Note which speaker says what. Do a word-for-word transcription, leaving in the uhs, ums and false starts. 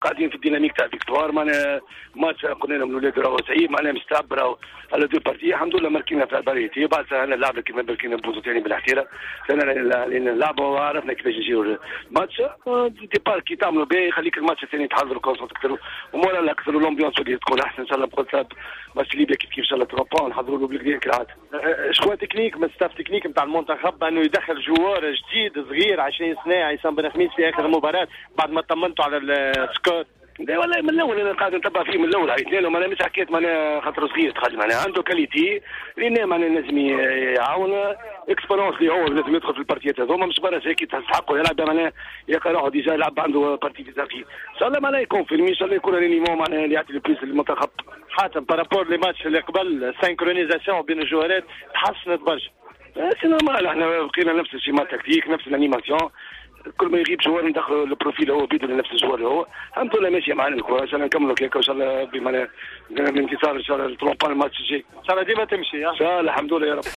Speaker 1: قاعدين في الديناميك تاع فيكتوار. معناها ماتش قلنا لهم الاولاد راهو صعيب، معناها مستعب راهو على دو بارتي. الحمد لله ماركينا في الباريتي. بعد انا لعبه كيما بركينا بوزو ثاني بالاحتراف. انا نلعبوا وعرفنا كيفاش نجيو الماتش. دي بار كي تعملوا به يخليك الماتش الثاني تحضروا كونسونتروا ومورا لا اكثر الامبيونس اللي تكون احسن ان شاء الله. بقول ماتش ليبيا كيف كيف ان شاء الله تروح بون نحضروا له بالكدا كالعاده.
Speaker 2: شكون تكنيك من ستاف تكنيك نتاع المنتخب انه يدخل جوار جديد صغير عشرين سنه عصام بن خميس في اخر مباراه بعد ما طمنتوا على السكور؟
Speaker 1: لا والله من الاول انا قاعد نتبع فيه من الاول. عيطنا له معناها مش حكيت معناها خاطر صغير تخرج معناها عنده كاليتي اللي معناها لازم يعاون اكسبيرونس اللي هو لازم يدخل في البارتيات هذوما مش برا هيك تستحقوا يلعب معناها يقرا ديجا يلعب عنده بارتي في زاكي ان شاء الله معناها يكون في ان شاء الله يكون رينيمون معناها اللي يعطي البليس للمنتخب.
Speaker 2: حاتم بارابور لي ماتش اللي قبل سينكرونيزاسيون بين الجوارات تحسنت برشا.
Speaker 1: سي نورمال احنا بقينا نفس الشيما تكتيك نفس الانيماسيون. كل ما يغيب جوار ندخل البروفيل هو بيدو لنفس الجوار هو. الحمد لله ماشيه معنا الكره ان شاء الله نكملوا كيكا ان شاء الله بمعنى الانتصار ان شاء الله ترومبا الماتش الجاي
Speaker 2: ان شاء الله ديما تمشي.
Speaker 1: ان شاء الله الحمد لله يا رب.